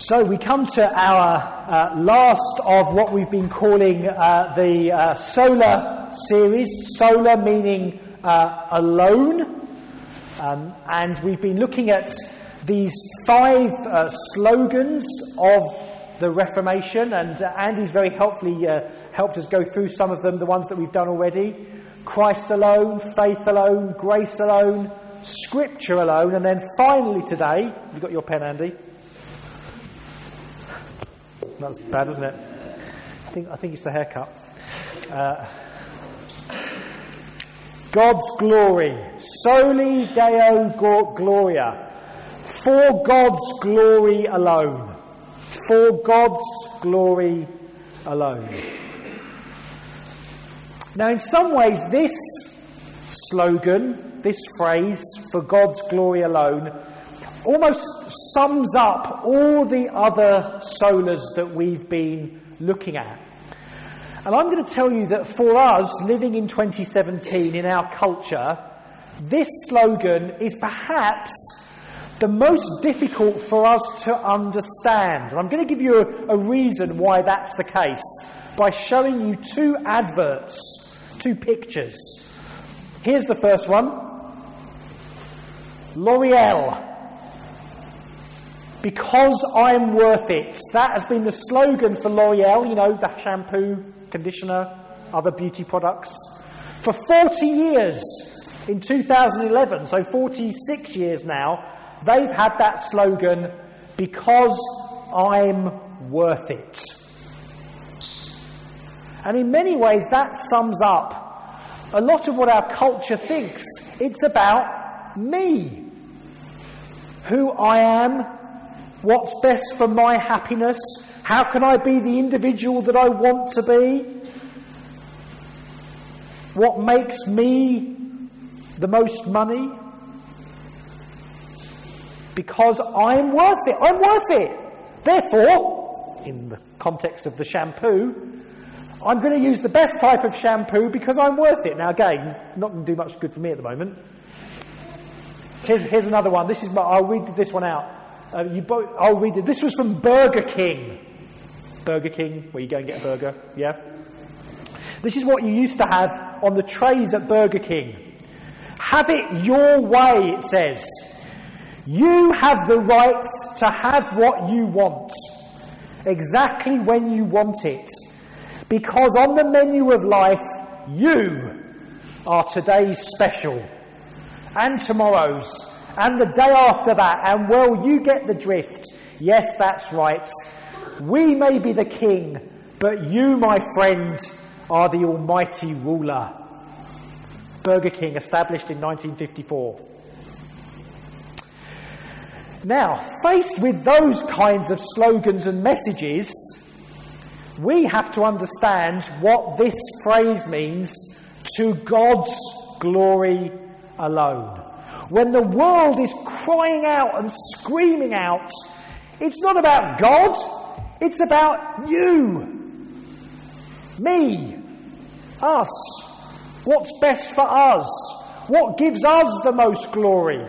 So we come to our last of what we've been calling the solar series, solar meaning alone, and we've been looking at these 5 slogans of the Reformation, and Andy's very helpfully helped us go through some of them, the ones that we've done already. Christ alone, faith alone, grace alone, Scripture alone, and then finally today, you've got your pen, Andy. That's bad, isn't it? I think it's the haircut. God's glory, soli Deo Gloria, for God's glory alone, for God's glory alone. Now, in some ways, this slogan, this phrase, for God's glory alone, almost sums up all the other solas that we've been looking at. And I'm going to tell you that for us, living in 2017 in our culture, this slogan is perhaps the most difficult for us to understand. And I'm going to give you a reason why that's the case by showing you 2 adverts, 2 pictures. Here's the first one. L'Oreal. Because I'm worth it. That has been the slogan for L'Oreal, you know, the shampoo, conditioner, other beauty products. For 40 years, in 2011, so 46 years now, they've had that slogan, because I'm worth it. And in many ways, that sums up a lot of what our culture thinks. It's about me. Who I am, what's best for my happiness, how can I be the individual that I want to be, what makes me the most money, because I'm worth it, I'm worth it. Therefore, in the context of the shampoo, I'm going to use the best type of shampoo because I'm worth it. Now again, not going to do much good for me at the moment. Here's another one. I'll read this one out. I'll read it. This was from Burger King. Burger King, where you go and get a burger, yeah? This is what you used to have on the trays at Burger King. Have it your way, it says. You have the right to have what you want, exactly when you want it, because on the menu of life, you are today's special, and tomorrow's, and the day after that, and well, you get the drift. Yes, that's right. We may be the king, but you, my friend, are the almighty ruler. Burger King, established in 1954. Now, faced with those kinds of slogans and messages, we have to understand what this phrase means, to God's glory alone. When the world is crying out and screaming out, it's not about God, it's about you, me, us, what's best for us, what gives us the most glory.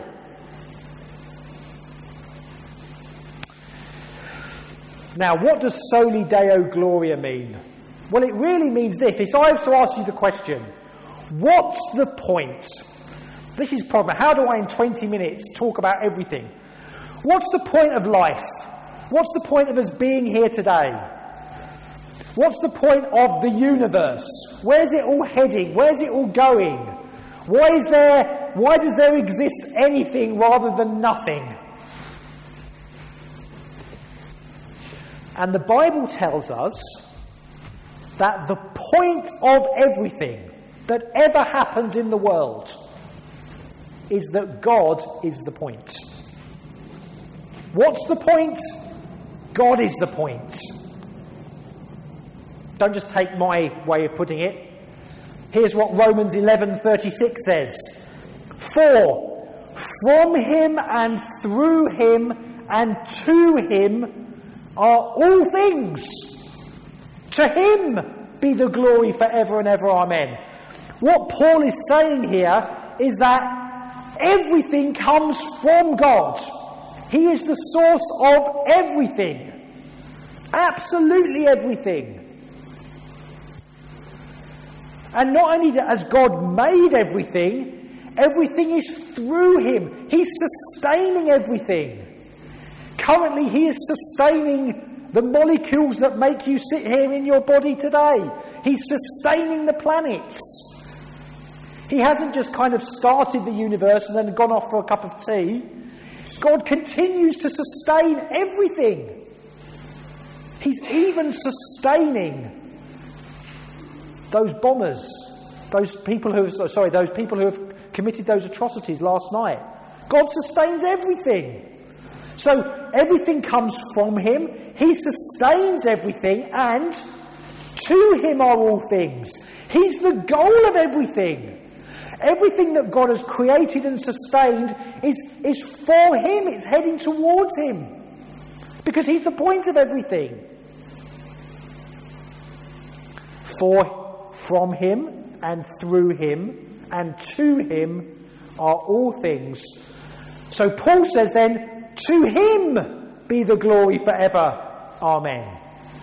Now, what does Soli Deo Gloria mean? Well, it really means this. If I was to ask you the question, what's the point? This is the problem. How do I, in 20 minutes, talk about everything? What's the point of life? What's the point of us being here today? What's the point of the universe? Where's it all heading? Where's it all going? Why does there exist anything rather than nothing? And the Bible tells us that the point of everything that ever happens in the world is that God is the point. What's the point? God is the point. Don't just take my way of putting it. Here's what Romans 11:36 says. For from him and through him and to him are all things. To him be the glory forever and ever. Amen. What Paul is saying here is that everything comes from God. He is the source of everything. Absolutely everything. And not only has God made everything, everything is through him. He's sustaining everything. Currently, he is sustaining the molecules that make you sit here in your body today. He's sustaining the planets. He hasn't just kind of started the universe and then gone off for a cup of tea. God continues to sustain everything. He's even sustaining those bombers, those people who have committed those atrocities last night. God sustains everything. So everything comes from him. He sustains everything, and to him are all things. He's the goal of everything. Everything that God has created and sustained is for him. It's heading towards him. Because he's the point of everything. From him and through him and to him are all things. So Paul says then, to him be the glory forever. Amen.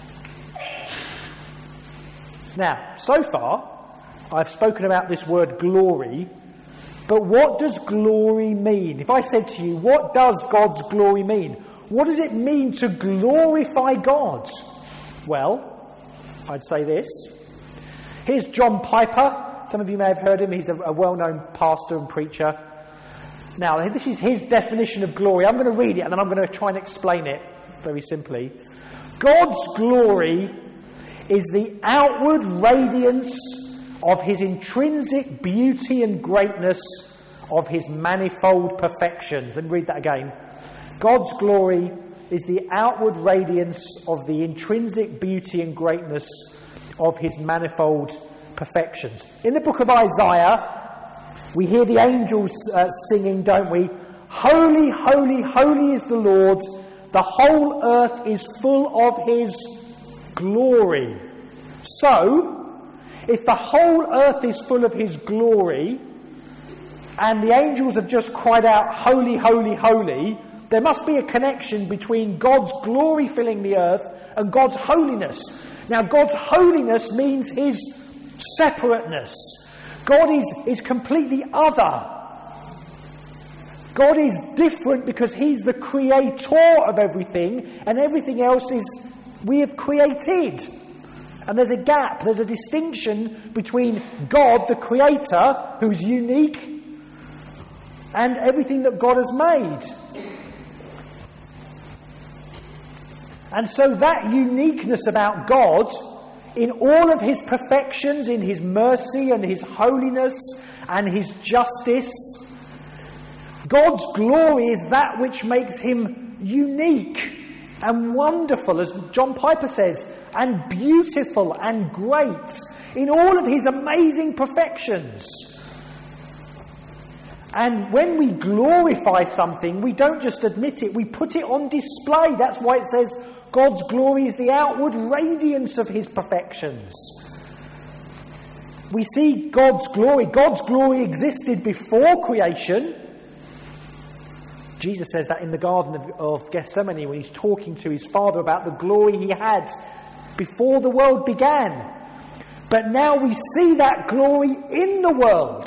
Now, so far, I've spoken about this word glory, but what does glory mean? If I said to you, what does God's glory mean? What does it mean to glorify God? Well, I'd say this. Here's John Piper. Some of you may have heard him. He's a well-known pastor and preacher. Now, this is his definition of glory. I'm going to read it and then I'm going to try and explain it very simply. God's glory is the outward radiance of his intrinsic beauty and greatness, of his manifold perfections. Let me read that again. God's glory is the outward radiance of the intrinsic beauty and greatness of his manifold perfections. In the book of Isaiah, we hear the angels singing, don't we? Holy, holy, holy is the Lord. The whole earth is full of his glory. So, if the whole earth is full of his glory, and the angels have just cried out, holy, holy, holy, there must be a connection between God's glory filling the earth and God's holiness. Now, God's holiness means his separateness. God is completely other. God is different because he's the creator of everything, and everything else is we have created. And there's a gap, there's a distinction between God, the creator, who's unique, and everything that God has made. And so that uniqueness about God, in all of his perfections, in his mercy and his holiness and his justice, God's glory is that which makes him unique and wonderful, as John Piper says, and beautiful and great in all of his amazing perfections. And when we glorify something, we don't just admit it, we put it on display. That's why it says God's glory is the outward radiance of his perfections. We see God's glory. God's glory existed before creation. Jesus says that in the Garden of Gethsemane when he's talking to his Father about the glory he had before the world began. But now we see that glory in the world.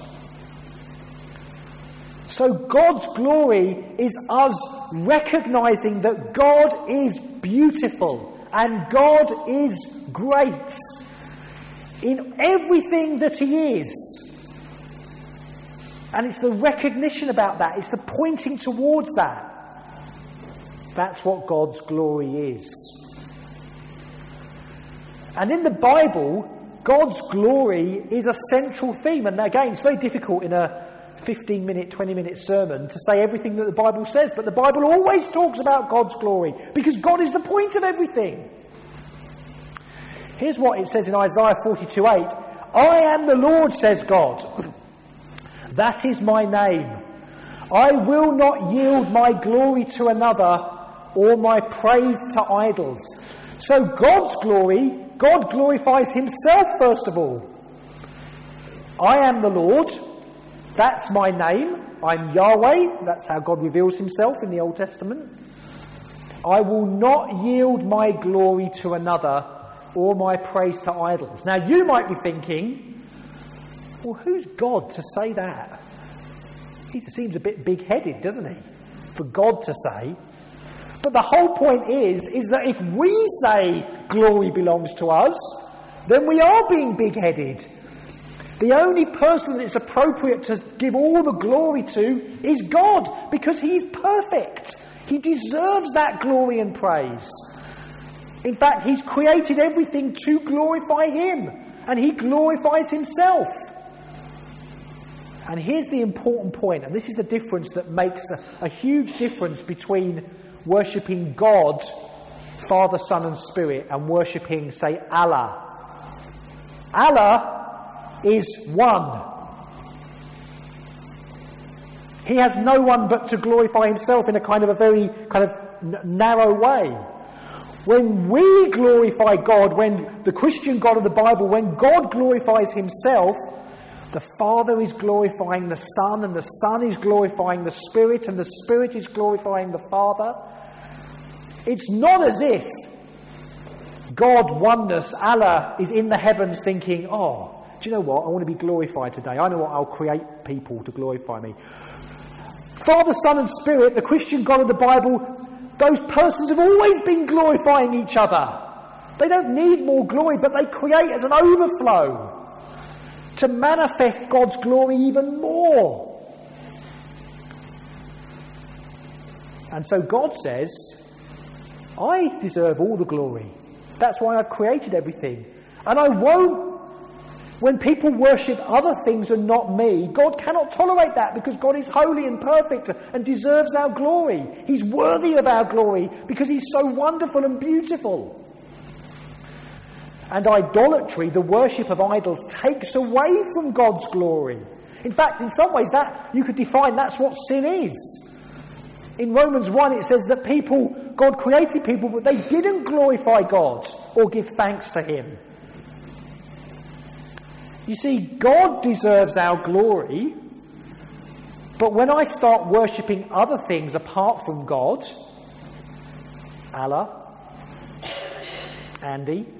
So God's glory is us recognizing that God is beautiful and God is great in everything that he is. And it's the recognition about that, it's the pointing towards that. That's what God's glory is. And in the Bible, God's glory is a central theme. And again, it's very difficult in a 15-minute, 20-minute sermon to say everything that the Bible says, but the Bible always talks about God's glory because God is the point of everything. Here's what it says in Isaiah 42:8. I am the Lord, says God. That is my name. I will not yield my glory to another or my praise to idols. So God's glory, God glorifies himself first of all. I am the Lord. That's my name. I'm Yahweh, that's how God reveals himself in the Old Testament. I will not yield my glory to another or my praise to idols. Now you might be thinking, well, who's God to say that? He seems a bit big-headed, doesn't he? For God to say. But the whole point is that if we say glory belongs to us, then we are being big-headed. The only person that it's appropriate to give all the glory to is God, because he's perfect. He deserves that glory and praise. In fact, he's created everything to glorify him, and he glorifies himself. And here's the important point, and this is the difference that makes a huge difference between worshipping God, Father, Son and Spirit, and worshipping, say, Allah. Allah is one. He has no one but to glorify himself in a very narrow way. When we glorify God, when the Christian God of the Bible, when God glorifies himself, the Father is glorifying the Son, and the Son is glorifying the Spirit, and the Spirit is glorifying the Father. It's not as if God, oneness, Allah, is in the heavens thinking, oh, do you know what? I want to be glorified today. I know what, I'll create people to glorify me. Father, Son and Spirit, the Christian God of the Bible, those persons have always been glorifying each other. They don't need more glory, but they create as an overflow to manifest God's glory even more. And so God says, I deserve all the glory. That's why I've created everything. And I won't, when people worship other things and not me, God cannot tolerate that, because God is holy and perfect and deserves our glory. He's worthy of our glory because he's so wonderful and beautiful. And idolatry, the worship of idols, takes away from God's glory. In fact, in some ways, that you could define that's what sin is. In Romans 1 it says that God created people, but they didn't glorify God or give thanks to him. You see, God deserves our glory, but when I start worshipping other things apart from God, Allah, Andy,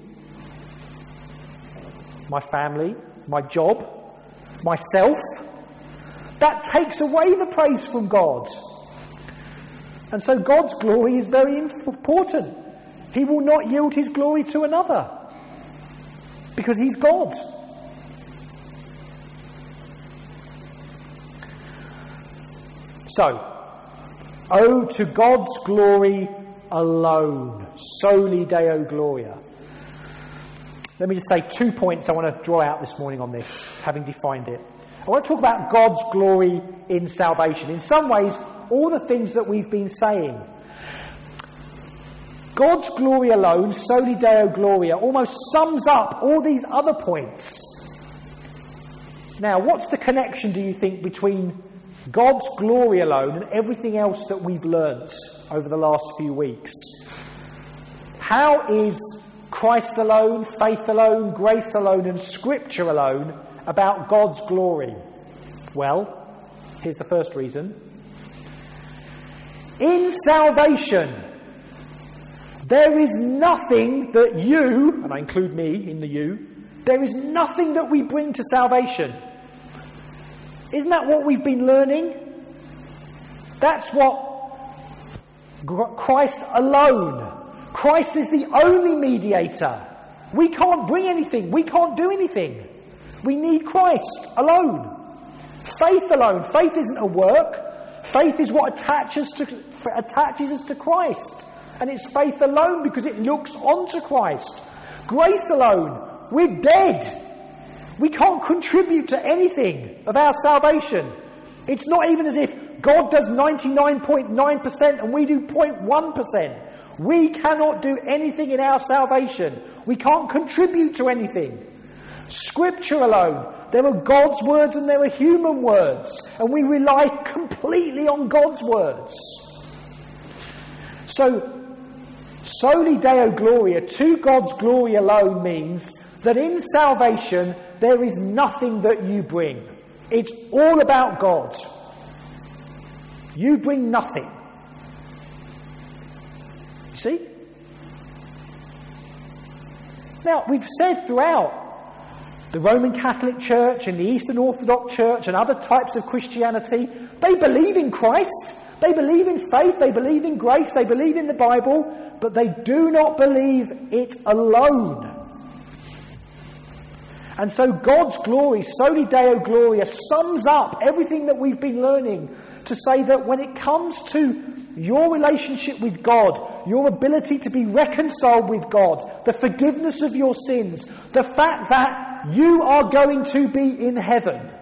my family, my job, myself, that takes away the praise from God. And so God's glory is very important. He will not yield his glory to another, because he's God. So, oh, to God's glory alone, soli Deo Gloria. Let me just say 2 points I want to draw out this morning on this, having defined it. I want to talk about God's glory in salvation. In some ways, all the things that we've been saying. God's glory alone, soli Deo Gloria, almost sums up all these other points. Now, what's the connection, do you think, between God's glory alone and everything else that we've learnt over the last few weeks? How is Christ alone, faith alone, grace alone and Scripture alone about God's glory? Well, here's the first reason. In salvation, there is nothing that you, and I include me in the you, there is nothing that we bring to salvation. Isn't that what we've been learning? That's what Christ alone. Christ is the only mediator. We can't bring anything. We can't do anything. We need Christ alone. Faith alone. Faith isn't a work. Faith is what attaches us to Christ. And it's faith alone because it looks onto Christ. Grace alone. We're dead. We can't contribute to anything of our salvation. It's not even as if God does 99.9% and we do 0.1%. We cannot do anything in our salvation. We can't contribute to anything. Scripture alone. There are God's words and there are human words. And we rely completely on God's words. So, soli Deo Gloria, to God's glory alone, means that in salvation there is nothing that you bring. It's all about God. You bring nothing. You see? Now, we've said throughout the Roman Catholic Church and the Eastern Orthodox Church and other types of Christianity, they believe in Christ, they believe in faith, they believe in grace, they believe in the Bible, but they do not believe it alone. And so God's glory, Soli Deo Gloria, sums up everything that we've been learning to say that when it comes to your relationship with God, your ability to be reconciled with God, the forgiveness of your sins, the fact that you are going to be in heaven.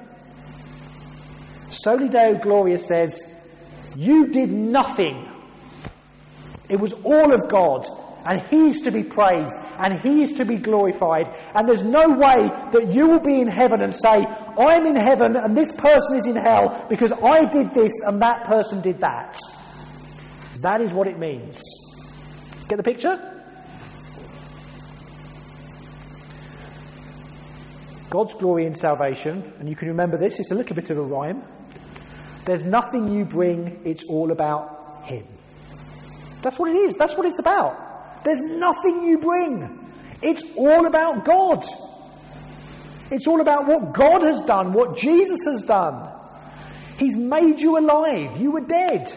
Soli Deo Gloria says, you did nothing. It was all of God, and He's to be praised, and He is to be glorified. And there's no way that you will be in heaven and say, I'm in heaven and this person is in hell because I did this and that person did that. That is what it means. Get the picture? God's glory in salvation, and you can remember this, it's a little bit of a rhyme. There's nothing you bring, it's all about Him. That's what it is, that's what it's about. There's nothing you bring. It's all about God. It's all about what God has done, what Jesus has done. He's made you alive. You were dead.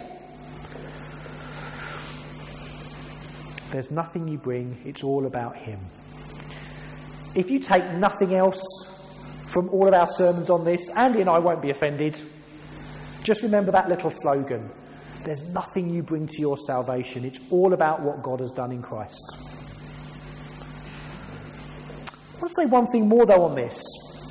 There's nothing you bring. It's all about Him. If you take nothing else from all of our sermons on this, Andy and I won't be offended. Just remember that little slogan. There's nothing you bring to your salvation. It's all about what God has done in Christ. I want to say one thing more, though, on this.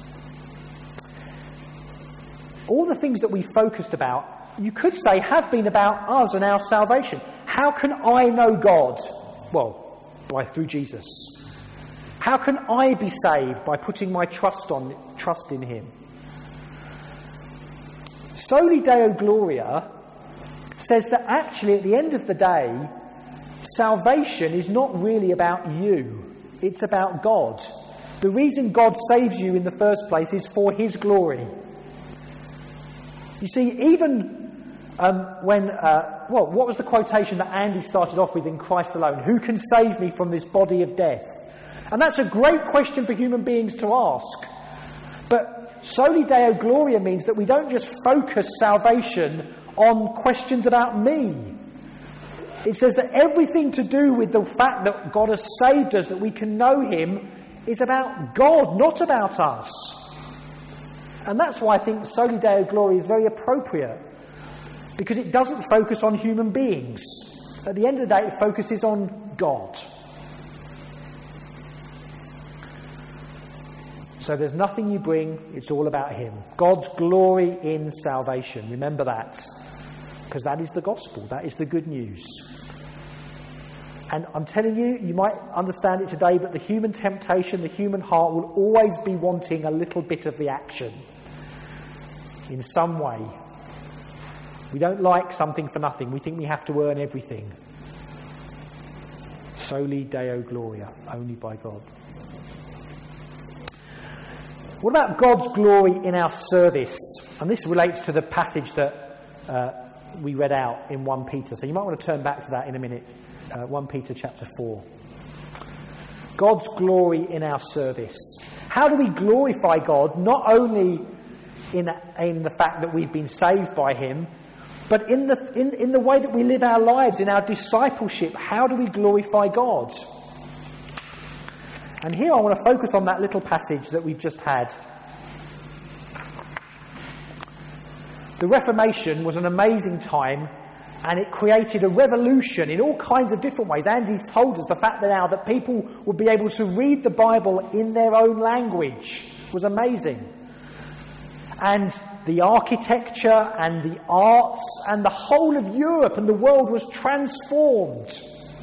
All the things that we focused about, you could say, have been about us and our salvation. How can I know God? Well, through Jesus. How can I be saved? By putting my trust in Him. Soli Deo Gloria says that actually at the end of the day, salvation is not really about you. It's about God. The reason God saves you in the first place is for His glory. You see, even what was the quotation that Andy started off with in Christ alone? Who can save me from this body of death? And that's a great question for human beings to ask. But Soli Deo Gloria means that we don't just focus salvation on questions about me. It says that everything to do with the fact that God has saved us, that we can know Him, is about God, not about us. And that's why I think Soli Deo Gloria is very appropriate, because it doesn't focus on human beings. At the end of the day, it focuses on God. So there's nothing you bring, it's all about Him. God's glory in salvation. Remember that. Because that is the gospel, that is the good news. And I'm telling you, you might understand it today, but the human temptation, the human heart will always be wanting a little bit of the action. In some way. We don't like something for nothing. We think we have to earn everything. Soli Deo Gloria, only by God. What about God's glory in our service? And this relates to the passage that we read out in 1 Peter. So you might want to turn back to that in a minute. 1 Peter chapter 4. God's glory in our service. How do we glorify God? Not only in the fact that we've been saved by Him, but in the way that we live our lives, in our discipleship. How do we glorify God? And here I want to focus on that little passage that we've just had. The Reformation was an amazing time, and it created a revolution in all kinds of different ways. Andy's told us the fact that now that people would be able to read the Bible in their own language was amazing. And the architecture and the arts and the whole of Europe and the world was transformed.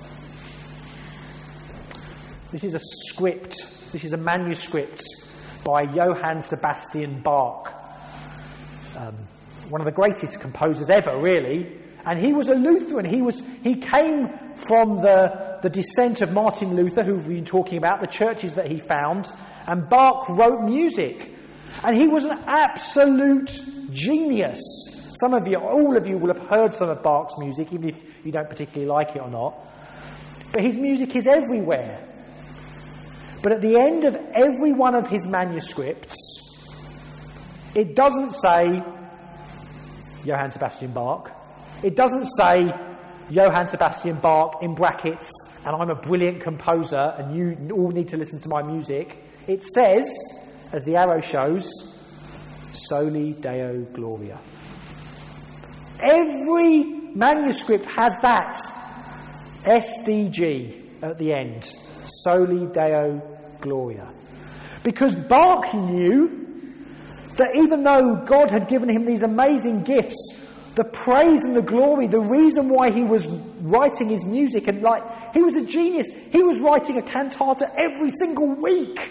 This is a script, this is a manuscript by Johann Sebastian Bach. One of the greatest composers ever, really. And he was a Lutheran. He came from the descent of Martin Luther, who we've been talking about, the churches that he found. And Bach wrote music. And he was an absolute genius. Some of you, all of you will have heard some of Bach's music, even if you don't particularly like it or not. But his music is everywhere. But at the end of every one of his manuscripts, it doesn't say Johann Sebastian Bach. It doesn't say Johann Sebastian Bach in brackets, and I'm a brilliant composer and you all need to listen to my music. It says, as the arrow shows, Soli Deo Gloria. Every manuscript has that SDG at the end. Soli Deo Gloria. Because Bach knew that even though God had given him these amazing gifts, the praise and the glory, the reason why he was writing his music, and he was a genius. He was writing a cantata every single week.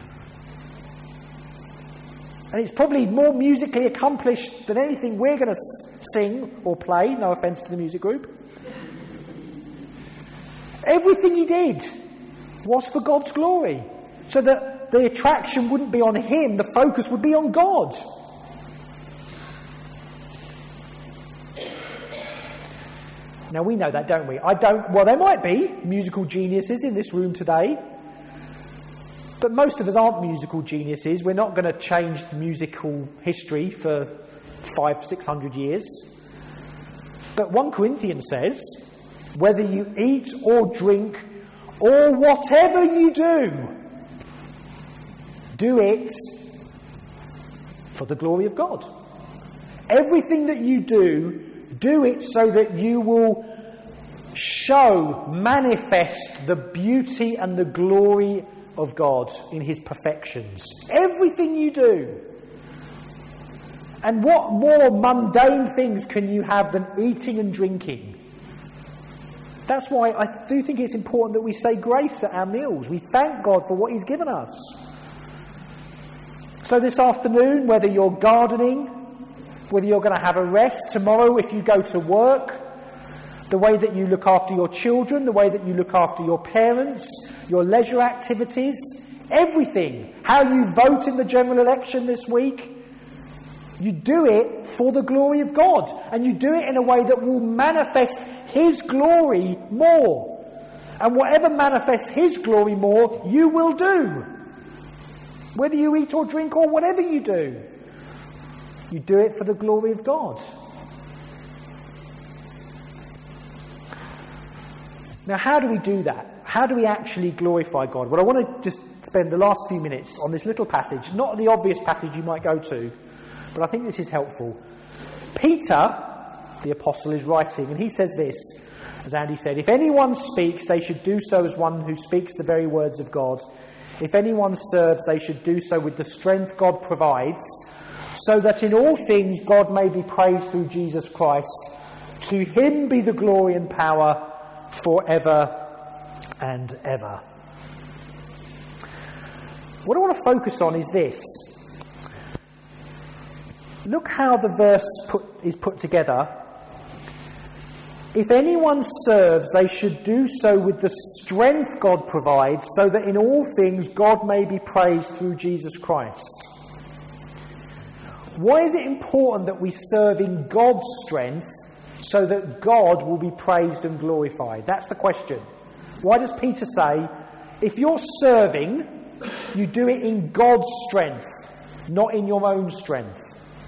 And it's probably more musically accomplished than anything we're going to sing or play, no offence to the music group. Everything he did was for God's glory, so that the attraction wouldn't be on him, the focus would be on God. Now we know that, don't we? Well, there might be musical geniuses in this room today, but most of us aren't musical geniuses. We're not going to change the musical history for 500-600 years. But 1 Corinthians says, whether you eat or drink or whatever you do it for the glory of God. Everything that you do it so that you will manifest the beauty and the glory of God in his perfections. Everything you do. And what more mundane things can you have than eating and drinking? That's why I do think it's important that we say grace at our meals. We thank God for what he's given us. So this afternoon, whether you're gardening, whether you're going to have a rest tomorrow if you go to work, the way that you look after your children, the way that you look after your parents, your leisure activities, everything, how you vote in the general election this week, you do it for the glory of God, and you do it in a way that will manifest his glory more. And whatever manifests his glory more, you will do. Whether you eat or drink or whatever you do it for the glory of God. Now, how do we do that? How do we actually glorify God? Well, I want to just spend the last few minutes on this little passage, not the obvious passage you might go to, but I think this is helpful. Peter, the apostle, is writing, and he says this, as Andy said, if anyone speaks, they should do so as one who speaks the very words of God. If anyone serves, they should do so with the strength God provides, so that in all things God may be praised through Jesus Christ. To him be the glory and power forever and ever. What I want to focus on is this. Look how the verse is put together. If anyone serves, they should do so with the strength God provides, so that in all things God may be praised through Jesus Christ. Why is it important that we serve in God's strength so that God will be praised and glorified? That's the question. Why does Peter say, if you're serving, you do it in God's strength, not in your own strength?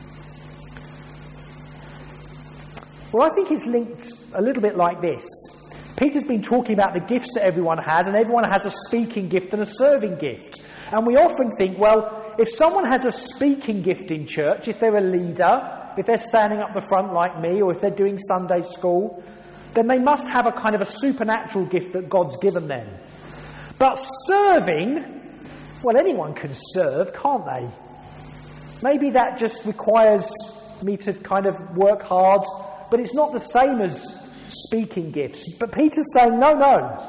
Well, I think it's linked a little bit like this. Peter's been talking about the gifts that everyone has, and everyone has a speaking gift and a serving gift. And we often think, well, if someone has a speaking gift in church, if they're a leader, if they're standing up the front like me, or if they're doing Sunday school, then they must have a kind of a supernatural gift that God's given them. But serving, well, anyone can serve, can't they? Maybe that just requires me to kind of work hard, but it's not the same as speaking gifts. But Peter's saying, no.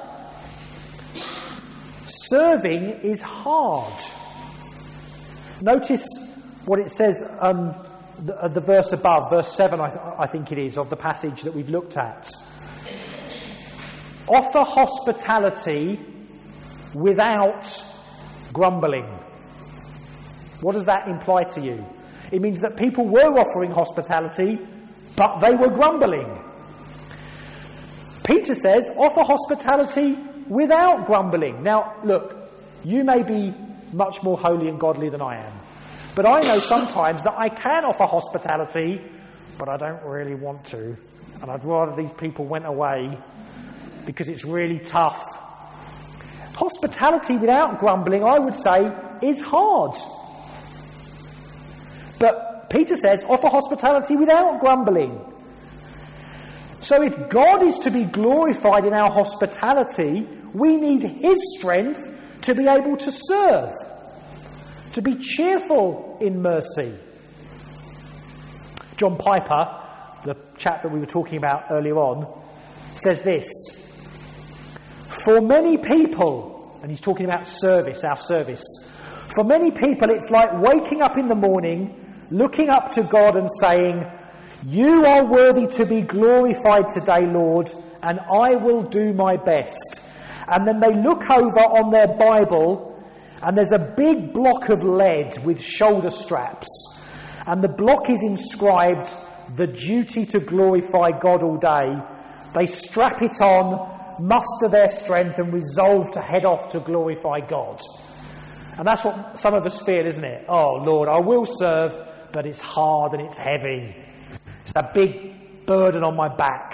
Serving is hard. Notice what it says, the verse above, verse 7, I think it is, of the passage that we've looked at. Offer hospitality without grumbling. What does that imply to you? It means that people were offering hospitality, but they were grumbling. Peter says, offer hospitality without grumbling. Now, look, you may be much more holy and godly than I am, but I know sometimes that I can offer hospitality, but I don't really want to, and I'd rather these people went away because it's really tough. Hospitality without grumbling, I would say, is hard. But Peter says, offer hospitality without grumbling. So if God is to be glorified in our hospitality, we need His strength to be able to serve, to be cheerful in mercy. John Piper, the chap that we were talking about earlier on, says this: for many people, and he's talking about service, our service, for many people it's like waking up in the morning, looking up to God and saying, you are worthy to be glorified today, Lord, and I will do my best. And then they look over on their Bible and there's a big block of lead with shoulder straps. And the block is inscribed, the duty to glorify God all day. They strap it on, muster their strength and resolve to head off to glorify God. And that's what some of us feel, isn't it? Oh, Lord, I will serve, but it's hard and it's heavy. It's a big burden on my back.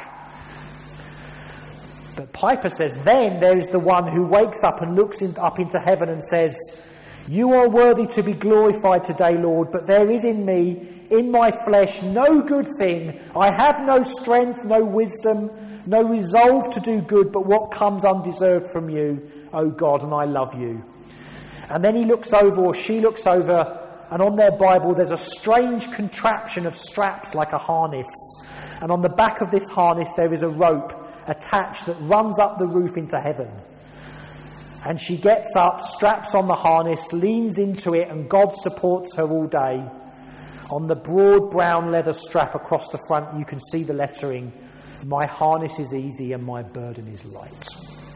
But Piper says, then there is the one who wakes up and looks up into heaven and says, you are worthy to be glorified today, Lord, but there is in me, in my flesh, no good thing. I have no strength, no wisdom, no resolve to do good, but what comes undeserved from you, O God, and I love you. And then he looks over, or she looks over, and on their Bible there's a strange contraption of straps like a harness. And on the back of this harness there is a rope attached that runs up the roof into heaven. And she gets up, straps on the harness, leans into it, and God supports her all day. On the broad brown leather strap across the front you can see the lettering, my harness is easy and my burden is light.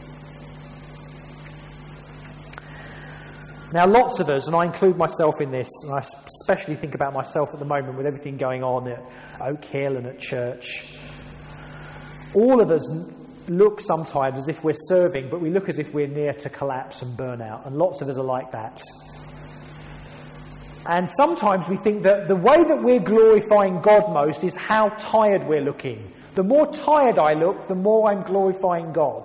Now, lots of us, and I include myself in this, and I especially think about myself at the moment with everything going on at Oak Hill and at church, all of us look sometimes as if we're serving, but we look as if we're near to collapse and burnout, and lots of us are like that. And sometimes we think that the way that we're glorifying God most is how tired we're looking. The more tired I look, the more I'm glorifying God.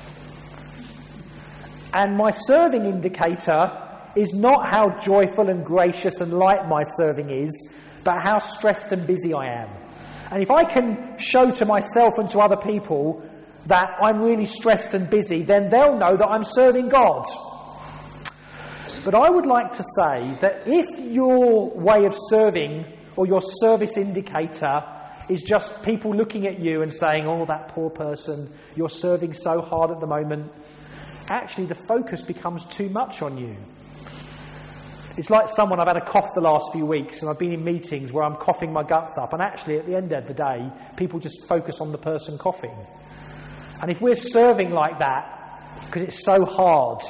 And my serving indicator is not how joyful and gracious and light my serving is, but how stressed and busy I am. And if I can show to myself and to other people that I'm really stressed and busy, then they'll know that I'm serving God. But I would like to say that if your way of serving or your service indicator is just people looking at you and saying, oh, that poor person, you're serving so hard at the moment, actually the focus becomes too much on you. It's like someone, I've had a cough the last few weeks and I've been in meetings where I'm coughing my guts up, and actually at the end of the day people just focus on the person coughing. And if we're serving like that because it's so hard,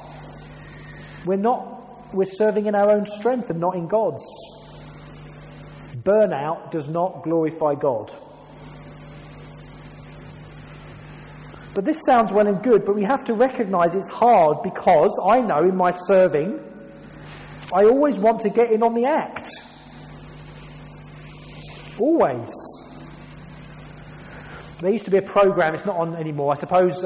we're serving in our own strength and not in God's. Burnout does not glorify God. But this sounds well and good, but we have to recognise it's hard, because I know in my serving I always want to get in on the act. Always. There used to be a programme, it's not on anymore, I suppose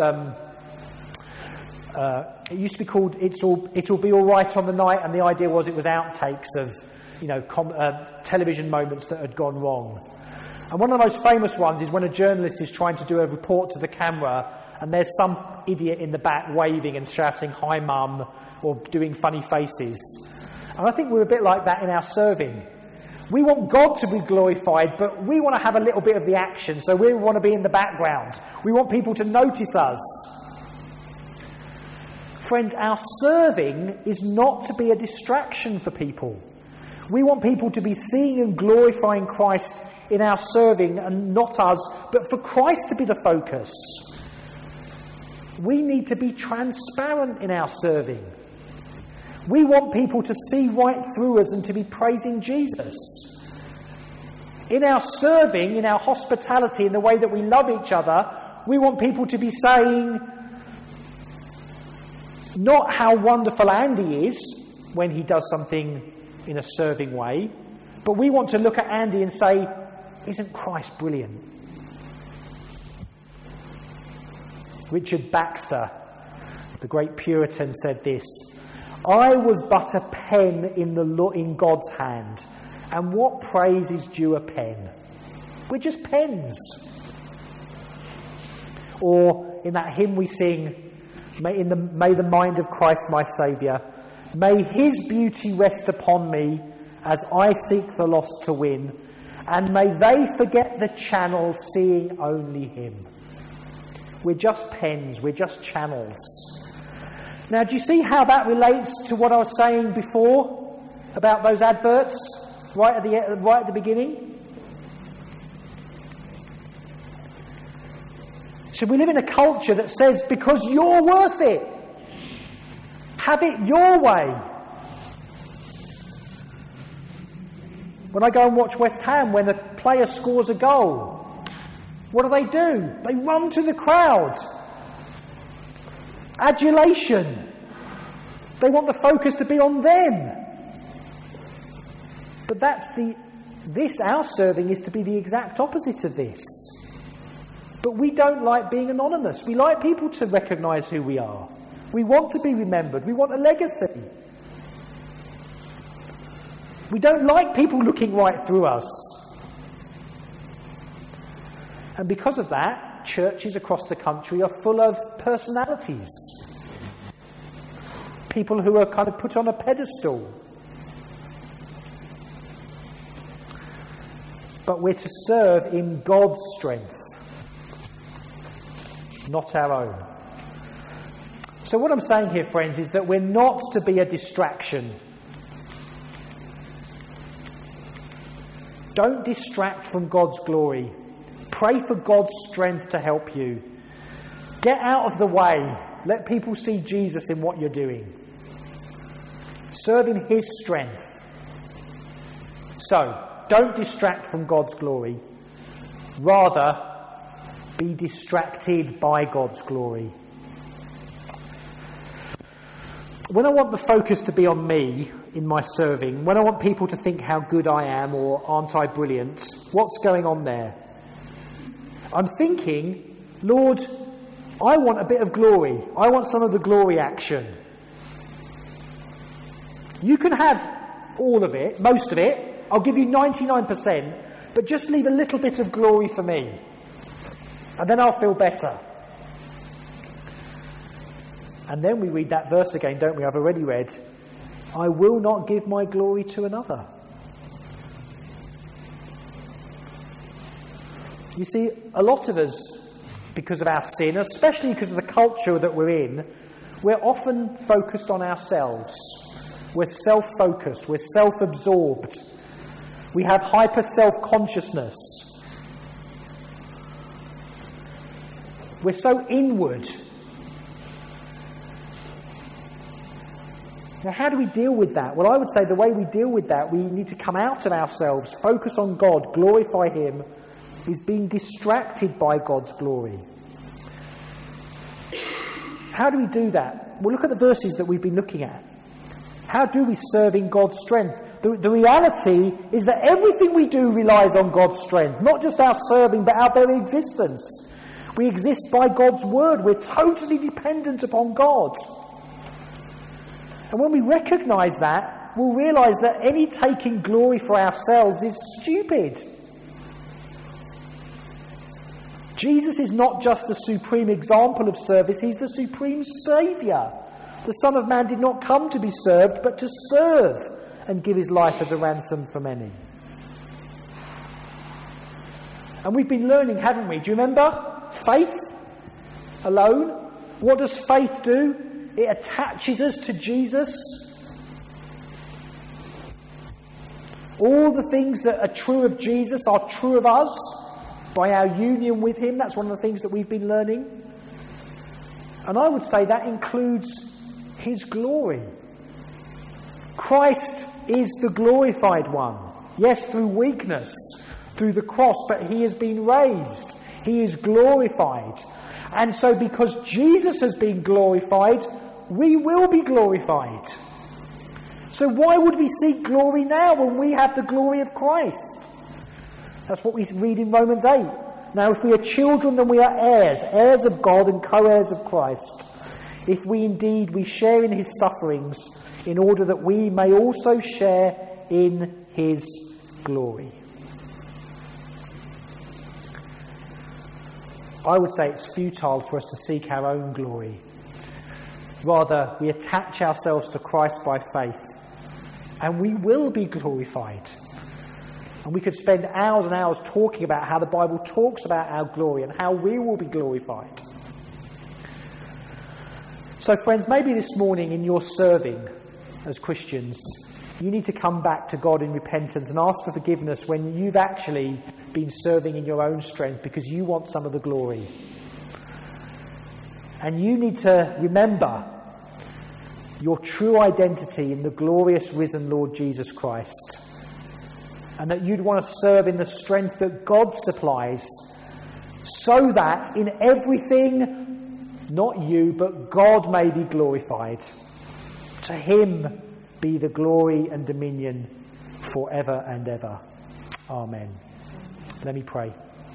it used to be called It'll Be All Right on the Night, and the idea was it was outtakes of television moments that had gone wrong. And one of the most famous ones is when a journalist is trying to do a report to the camera and there's some idiot in the back waving and shouting, "Hi, Mum," or doing funny faces. And I think we're a bit like that in our serving. We want God to be glorified, but we want to have a little bit of the action, so we want to be in the background. We want people to notice us. Friends, our serving is not to be a distraction for people. We want people to be seeing and glorifying Christ in our serving, and not us, but for Christ to be the focus. We need to be transparent in our serving. We want people to see right through us and to be praising Jesus. In our serving, in our hospitality, in the way that we love each other, we want people to be saying not how wonderful Andy is when he does something in a serving way, but we want to look at Andy and say, isn't Christ brilliant? Richard Baxter, the great Puritan, said this: I was but a pen in God's hand, and what praise is due a pen? We're just pens. Or in that hymn we sing, may the mind of Christ my Saviour, may his beauty rest upon me as I seek the lost to win, and may they forget the channel, seeing only him. We're just pens, we're just channels. Now, do you see how that relates to what I was saying before about those adverts right at the beginning? So we live in a culture that says, because you're worth it, have it your way. When I go and watch West Ham, when a player scores a goal, what do? They run to the crowd. Adulation. They want the focus to be on them. But our serving is to be the exact opposite of this. But we don't like being anonymous. We like people to recognise who we are. We want to be remembered. We want a legacy. We don't like people looking right through us. And because of that, churches across the country are full of personalities. People who are kind of put on a pedestal. But we're to serve in God's strength, not our own. So what I'm saying here, friends, is that we're not to be a distraction. Don't distract from God's glory. Pray for God's strength to help you. Get out of the way. Let people see Jesus in what you're doing. Serve in his strength. So, don't distract from God's glory. Rather, be distracted by God's glory. When I want the focus to be on me in my serving, when I want people to think how good I am or aren't I brilliant, what's going on there? I'm thinking, Lord, I want a bit of glory. I want some of the glory action. You can have all of it, most of it. I'll give you 99%, but just leave a little bit of glory for me. And then I'll feel better. And then we read that verse again, don't we? I've already read, I will not give my glory to another. You see, a lot of us, because of our sin, especially because of the culture that we're in, we're often focused on ourselves. We're self-focused. We're self-absorbed. We have hyper-self-consciousness. We're so inward. Now, how do we deal with that? Well, I would say the way we deal with that, we need to come out of ourselves, focus on God, glorify him, is being distracted by God's glory. How do we do that? Well, look at the verses that we've been looking at. How do we serve in God's strength? The reality is that everything we do relies on God's strength, not just our serving, but our very existence. We exist by God's word. We're totally dependent upon God. And when we recognise that, we'll realise that any taking glory for ourselves is stupid. Jesus is not just the supreme example of service, he's the supreme saviour. The Son of Man did not come to be served, but to serve and give his life as a ransom for many. And we've been learning, haven't we? Do you remember? Faith alone. What does faith do? It attaches us to Jesus. All the things that are true of Jesus are true of us by our union with him. That's one of the things that we've been learning. And I would say that includes his glory. Christ is the glorified one. Yes, through weakness, through the cross, but he has been raised. He is glorified. And so because Jesus has been glorified, we will be glorified. So why would we seek glory now when we have the glory of Christ? That's what we read in Romans 8. Now, if we are children, then we are heirs, heirs of God and co-heirs of Christ. If we share in his sufferings, in order that we may also share in his glory. I would say it's futile for us to seek our own glory. Rather, we attach ourselves to Christ by faith, and we will be glorified. And we could spend hours and hours talking about how the Bible talks about our glory and how we will be glorified. So friends, maybe this morning in your serving as Christians, you need to come back to God in repentance and ask for forgiveness when you've actually been serving in your own strength because you want some of the glory. And you need to remember your true identity in the glorious risen Lord Jesus Christ. And that you'd want to serve in the strength that God supplies, so that in everything, not you, but God may be glorified. To him be the glory and dominion forever and ever. Amen. Let me pray.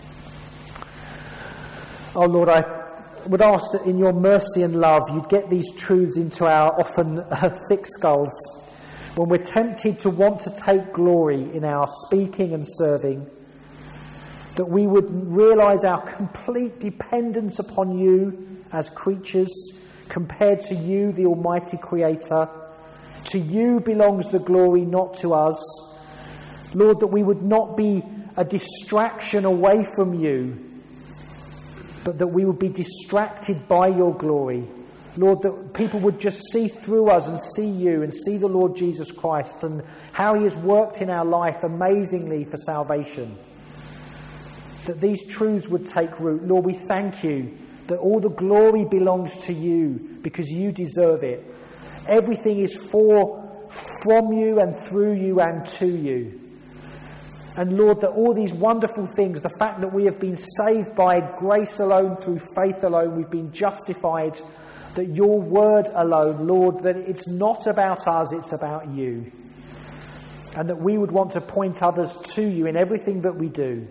Oh Lord, I would ask that in your mercy and love you'd get these truths into our often thick skulls when we're tempted to want to take glory in our speaking and serving, that we would realise our complete dependence upon you as creatures compared to you, the Almighty Creator. To you belongs the glory, not to us. Lord, that we would not be a distraction away from you, but that we would be distracted by your glory. Lord, that people would just see through us and see you and see the Lord Jesus Christ and how he has worked in our life amazingly for salvation. That these truths would take root. Lord, we thank you that all the glory belongs to you because you deserve it. Everything is from you and through you and to you. And Lord, that all these wonderful things, the fact that we have been saved by grace alone, through faith alone, we've been justified, that your word alone, Lord, that it's not about us, it's about you. And that we would want to point others to you in everything that we do.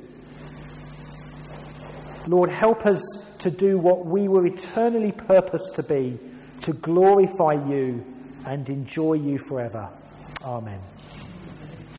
Lord, help us to do what we were eternally purposed to be, to glorify you and enjoy you forever. Amen.